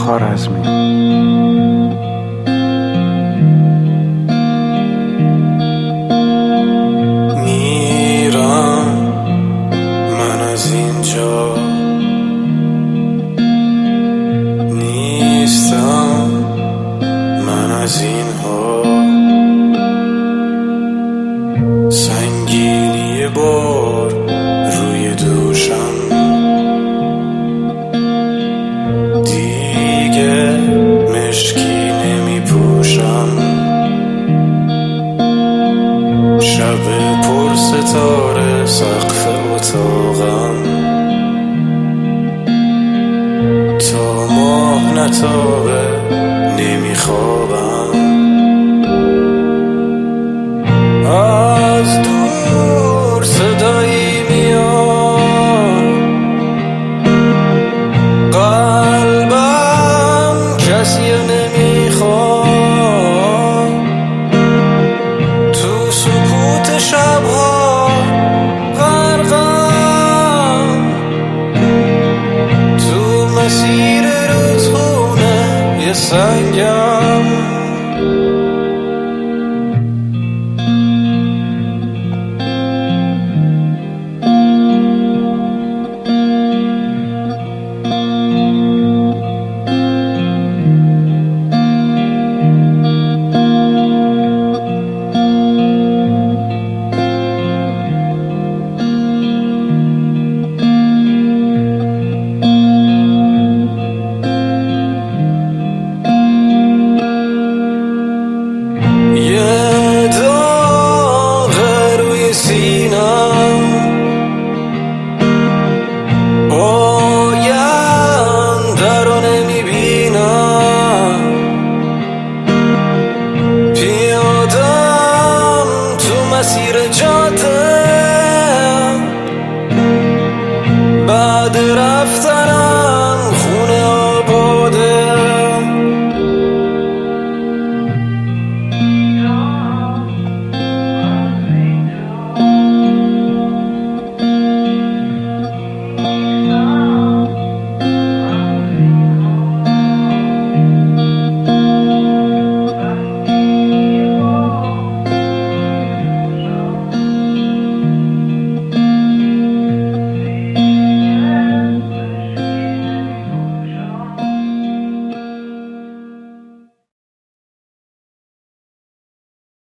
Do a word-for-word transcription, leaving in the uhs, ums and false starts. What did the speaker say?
خوارزمی. میرم من از اینجا، نیستم من از اینها. سنگینی بار روی دوشم، دیگه مشکی نمی پوشم. شب پر ستاره سقف اتاقم، تا ماه نتابه نمی خوابم. از دور صدایی میاد، قلبم کسی نمیخواد. تو سکوت شبها غرقم، تو مسیر رودخونه یه سنگم. یه داغ روی سینم، آینده رو نمیبینم. پیادم تو مسیر جاده،